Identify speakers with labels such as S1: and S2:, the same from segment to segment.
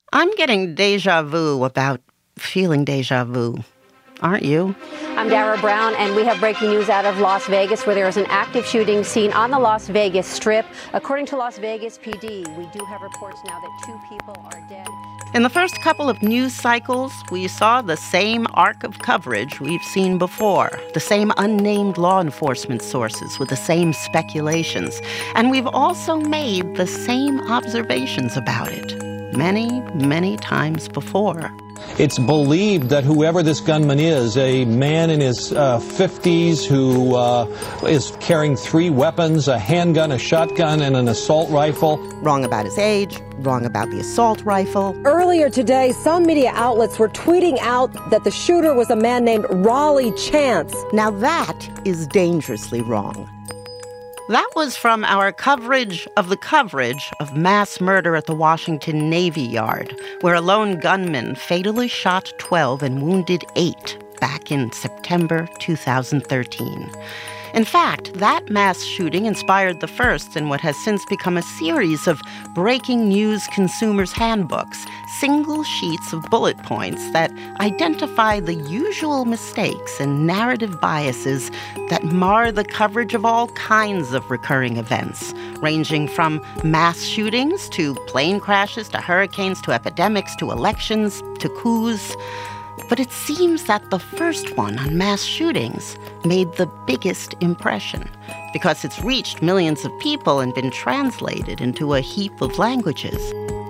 S1: I'm getting deja vu about feeling deja vu. Aren't you?
S2: I'm Dara Brown, and we have breaking news out of Las Vegas, where there is an active shooting seen on the Las Vegas Strip. According to Las Vegas PD, we do have reports now that 2 people are dead.
S1: In the first couple of news cycles, we saw the same arc of coverage we've seen before, the same unnamed law enforcement sources with the same speculations. And we've also made the same observations about it many, many times before.
S3: It's believed that whoever this gunman is, a man in his 50s who is carrying 3 weapons, a handgun, a shotgun, and an assault rifle.
S1: Wrong about his age, wrong about the assault rifle.
S4: Earlier today, some media outlets were tweeting out that the shooter was a man named Raleigh Chance.
S1: Now that is dangerously wrong. That was from our coverage of mass murder at the Washington Navy Yard, where a lone gunman fatally shot 12 and wounded 8 back in September 2013. In fact, that mass shooting inspired the first in what has since become a series of breaking news consumers' handbooks, single sheets of bullet points that identify the usual mistakes and narrative biases that mar the coverage of all kinds of recurring events, ranging from mass shootings to plane crashes to hurricanes to epidemics to elections to coups. But it seems that the first one on mass shootings made the biggest impression because it's reached millions of people and been translated into a heap of languages.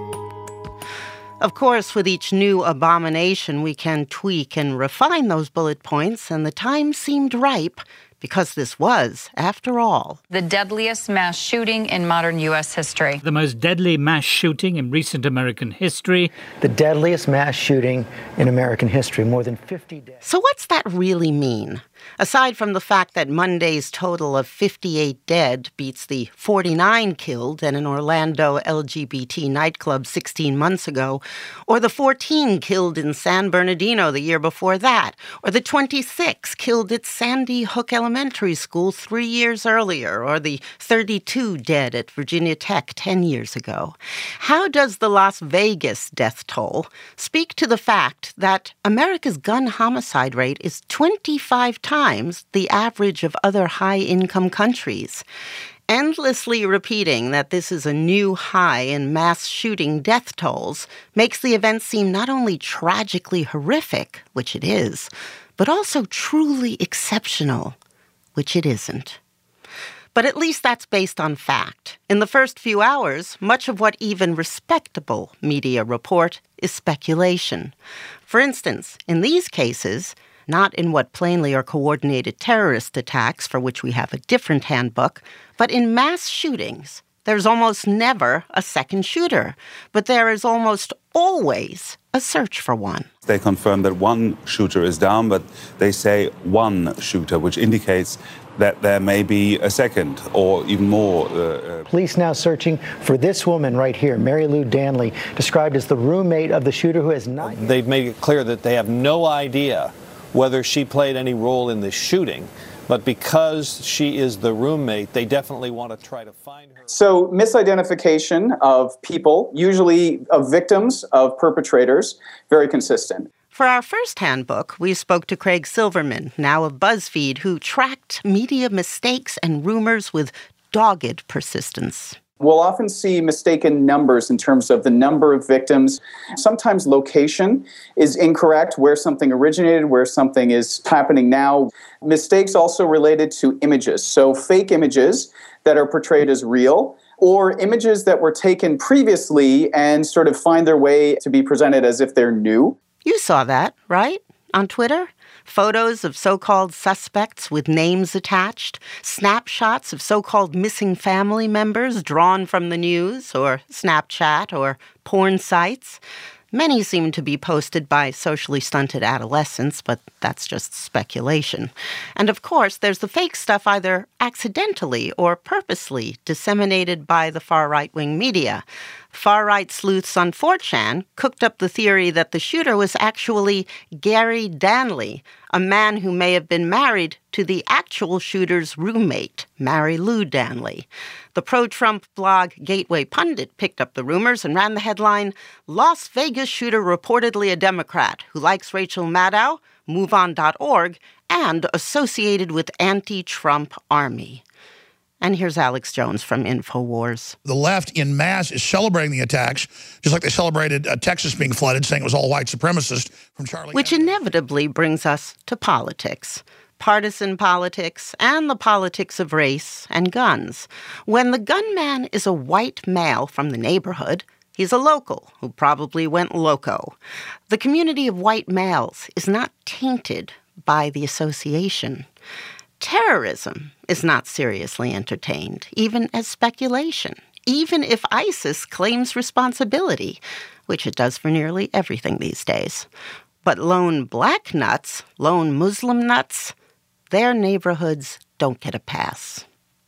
S1: Of course, with each new abomination, we can tweak and refine those bullet points, and the time seemed ripe because this was, after all,
S5: the deadliest mass shooting in modern U.S. history.
S6: The most deadly mass shooting in recent American history.
S7: The deadliest mass shooting in American history, more than 50 deaths.
S1: So what's that really mean? Aside from the fact that Monday's total of 58 dead beats the 49 killed in an Orlando LGBT nightclub 16 months ago, or the 14 killed in San Bernardino the year before that, or the 26 killed at Sandy Hook Elementary School 3 years earlier, or the 32 dead at Virginia Tech 10 years ago. How does the Las Vegas death toll speak to the fact that America's gun homicide rate is 25 times the average of other high-income countries? Endlessly repeating that this is a new high in mass shooting death tolls makes the event seem not only tragically horrific, which it is, but also truly exceptional, which it isn't. But at least that's based on fact. In the first few hours, much of what even respectable media report is speculation. For instance, in these cases, not in what plainly are coordinated terrorist attacks for which we have a different handbook, but in mass shootings, there's almost never a second shooter, but there is almost always a search for one.
S8: They confirm that one shooter is down, but they say one shooter, which indicates that there may be a second or even more.
S7: Police now searching for this woman right here, Mary Lou Danley, described as the roommate of the shooter who has not...
S3: They've made it clear that they have no idea whether she played any role in the shooting, but because she is the roommate, they definitely want to try to find her.
S9: So misidentification of people, usually of victims, of perpetrators, very consistent.
S1: For our first handbook, we spoke to Craig Silverman, now of BuzzFeed, who tracked media mistakes and rumors with dogged persistence.
S9: We'll often see mistaken numbers in terms of the number of victims. Sometimes location is incorrect, where something originated, where something is happening now. Mistakes also related to images. So fake images that are portrayed as real, or images that were taken previously and sort of find their way to be presented as if they're new.
S1: You saw that, right? On Twitter? Photos of so-called suspects with names attached, snapshots of so-called missing family members drawn from the news or Snapchat or porn sites. Many seem to be posted by socially stunted adolescents, but that's just speculation. And of course, there's the fake stuff either accidentally or purposely disseminated by the far right-wing media. Far-right sleuths on 4chan cooked up the theory that the shooter was actually Gary Danley, a man who may have been married to the actual shooter's roommate, Mary Lou Danley. The pro-Trump blog Gateway Pundit picked up the rumors and ran the headline, "Las Vegas shooter reportedly a Democrat who likes Rachel Maddow, MoveOn.org, and associated with anti-Trump army." And here's Alex Jones from InfoWars.
S10: The left in mass is celebrating the attacks, just like they celebrated Texas being flooded, saying it was all white supremacists from Charlie.
S1: Which inevitably brings us to politics. Partisan politics and the politics of race and guns. When the gunman is a white male from the neighborhood, he's a local who probably went loco. The community of white males is not tainted by the association. Terrorism is not seriously entertained, even as speculation, even if ISIS claims responsibility, which it does for nearly everything these days. But lone black nuts, lone Muslim nuts, their neighborhoods don't get a pass.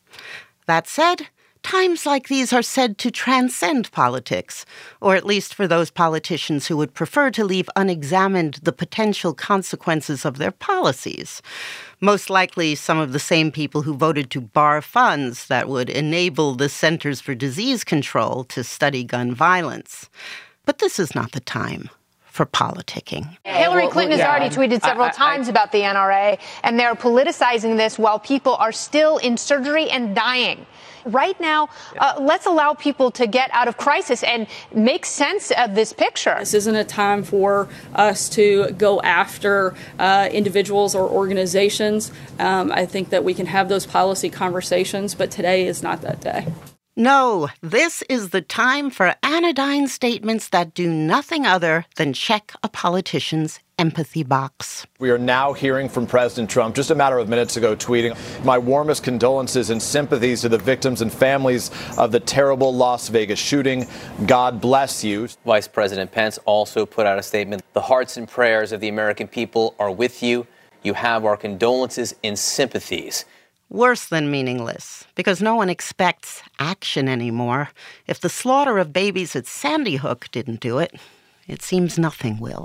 S1: That said, times like these are said to transcend politics, or at least for those politicians who would prefer to leave unexamined the potential consequences of their policies. Most likely some of the same people who voted to bar funds that would enable the Centers for Disease Control to study gun violence. But this is not the time for politicking.
S11: Hillary Clinton has already tweeted several times about the NRA, and they're politicizing this while people are still in surgery and dying. Right now, let's allow people to get out of crisis and make sense of this picture.
S12: This isn't a time for us to go after individuals or organizations. I think that we can have those policy conversations, but today is not that day.
S1: No, this is the time for anodyne statements that do nothing other than check a politician's empathy box.
S13: We are now hearing from President Trump just a matter of minutes ago tweeting, "My warmest condolences and sympathies to the victims and families of the terrible Las Vegas shooting. God bless you."
S14: Vice President Pence also put out a statement. "The hearts and prayers of the American people are with you. You have our condolences and sympathies."
S1: Worse than meaningless, because no one expects action anymore. If the slaughter of babies at Sandy Hook didn't do it, it seems nothing will.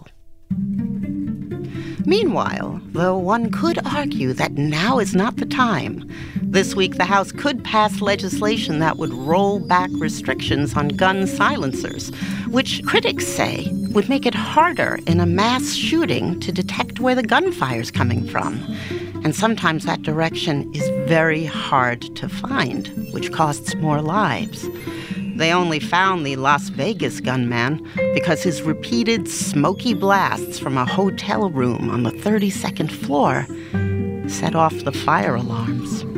S1: Meanwhile, though one could argue that now is not the time, this week the House could pass legislation that would roll back restrictions on gun silencers, which critics say would make it harder in a mass shooting to detect where the gunfire's coming from. And sometimes that direction is very hard to find, which costs more lives. They only found the Las Vegas gunman because his repeated smoky blasts from a hotel room on the 32nd floor set off the fire alarms.